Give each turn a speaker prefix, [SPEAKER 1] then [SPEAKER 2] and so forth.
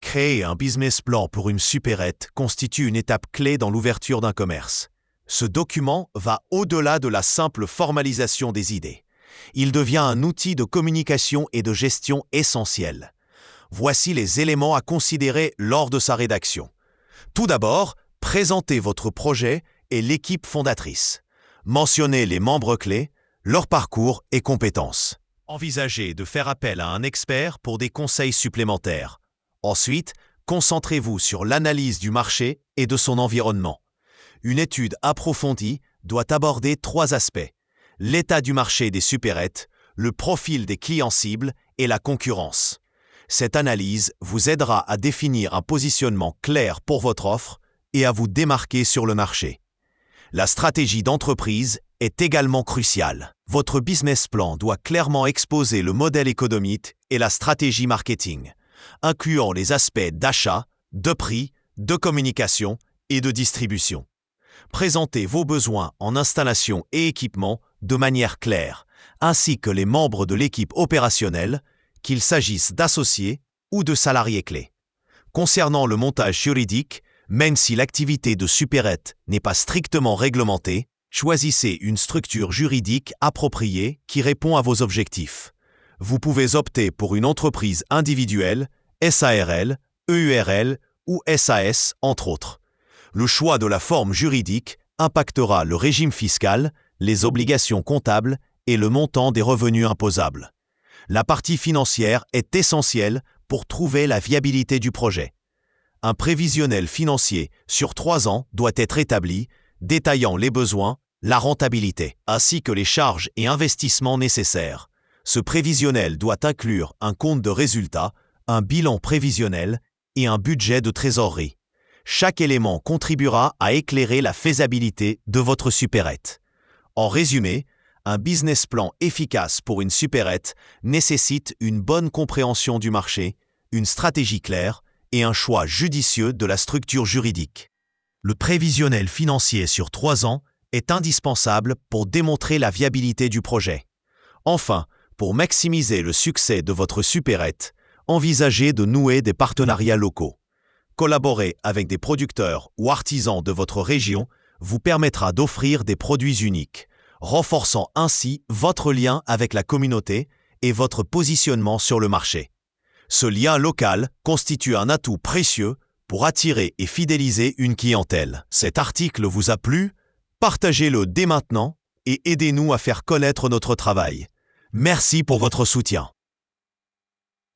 [SPEAKER 1] Créer un business plan pour une supérette constitue une étape clé dans l'ouverture d'un commerce. Ce document va au-delà de la simple formalisation des idées. Il devient un outil de communication et de gestion essentiel. Voici les éléments à considérer lors de sa rédaction. Tout d'abord, présentez votre projet et l'équipe fondatrice. Mentionnez les membres clés, leur parcours et compétences. Envisagez de faire appel à un expert pour des conseils supplémentaires. Ensuite, concentrez-vous sur l'analyse du marché et de son environnement. Une étude approfondie doit aborder 3 aspects: l'état du marché des supérettes, le profil des clients cibles et la concurrence. Cette analyse vous aidera à définir un positionnement clair pour votre offre et à vous démarquer sur le marché. La stratégie d'entreprise est également cruciale. Votre business plan doit clairement exposer le modèle économique et la stratégie marketing, incluant les aspects d'achat, de prix, de communication et de distribution. Présentez vos besoins en installation et équipement de manière claire, ainsi que les membres de l'équipe opérationnelle, qu'il s'agisse d'associés ou de salariés clés. Concernant le montage juridique, même si l'activité de supérette n'est pas strictement réglementée, choisissez une structure juridique appropriée qui répond à vos objectifs. Vous pouvez opter pour une entreprise individuelle, SARL, EURL ou SAS, entre autres. Le choix de la forme juridique impactera le régime fiscal, les obligations comptables et le montant des revenus imposables. La partie financière est essentielle pour trouver la viabilité du projet. Un prévisionnel financier sur 3 ans doit être établi, détaillant les besoins, la rentabilité, ainsi que les charges et investissements nécessaires. Ce prévisionnel doit inclure un compte de résultat, un bilan prévisionnel et un budget de trésorerie. Chaque élément contribuera à éclairer la faisabilité de votre supérette. En résumé, un business plan efficace pour une supérette nécessite une bonne compréhension du marché, une stratégie claire et un choix judicieux de la structure juridique. Le prévisionnel financier sur 3 ans est indispensable pour démontrer la viabilité du projet. Enfin, pour maximiser le succès de votre supérette, envisagez de nouer des partenariats locaux. Collaborer avec des producteurs ou artisans de votre région vous permettra d'offrir des produits uniques, renforçant ainsi votre lien avec la communauté et votre positionnement sur le marché. Ce lien local constitue un atout précieux pour attirer et fidéliser une clientèle. Cet article vous a plu? Partagez-le dès maintenant et aidez-nous à faire connaître notre travail. Merci pour votre soutien.